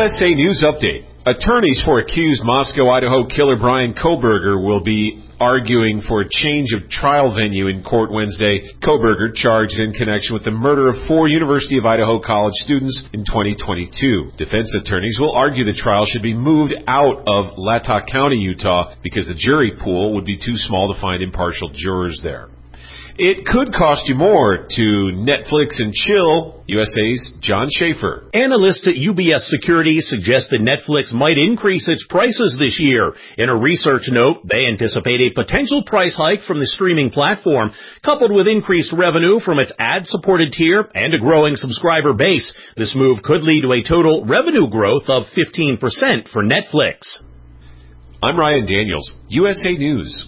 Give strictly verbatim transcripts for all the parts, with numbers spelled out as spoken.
S A News Update. Attorneys for accused Moscow, Idaho killer Brian Kohberger will be arguing for a change of trial venue in court Wednesday. Kohberger charged in connection with the murder of four University of Idaho college students in twenty twenty-two. Defense attorneys will argue the trial should be moved out of Latah County, Utah, because the jury pool would be too small to find impartial jurors there. It could cost you more to Netflix and chill. U S A's John Schaefer. Analysts at U B S Securities suggest that Netflix might increase its prices this year. In a research note, they anticipate a potential price hike from the streaming platform, coupled with increased revenue from its ad-supported tier and a growing subscriber base. This move could lead to a total revenue growth of fifteen percent for Netflix. I'm Ryan Daniels, U S A News.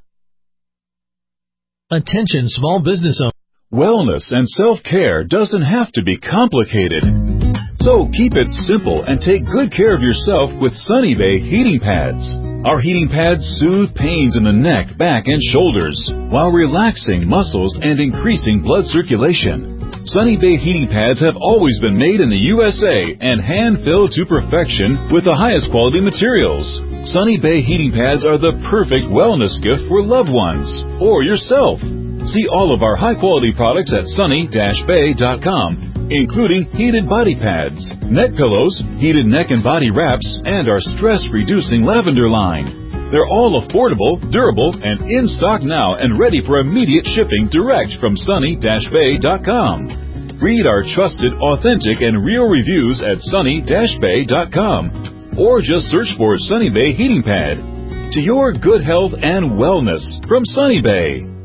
Attention small business owners. Wellness and self-care doesn't have to be complicated. So keep it simple and take good care of yourself with Sunny Bay heating pads. Our heating pads soothe pains in the neck, back, and shoulders while relaxing muscles and increasing blood circulation. Sunny Bay heating pads have always been made in the U S A and hand-filled to perfection with the highest quality materials. Sunny Bay heating pads are the perfect wellness gift for loved ones or yourself. See all of our high-quality products at sunny dash bay dot com, including heated body pads, neck pillows, heated neck and body wraps, and our stress-reducing lavender line. They're all affordable, durable, and in stock now and ready for immediate shipping direct from sunny dash bay dot com. Read our trusted, authentic, and real reviews at sunny dash bay dot com, or just search for Sunny Bay Heating Pad. To your good health and wellness from Sunny Bay.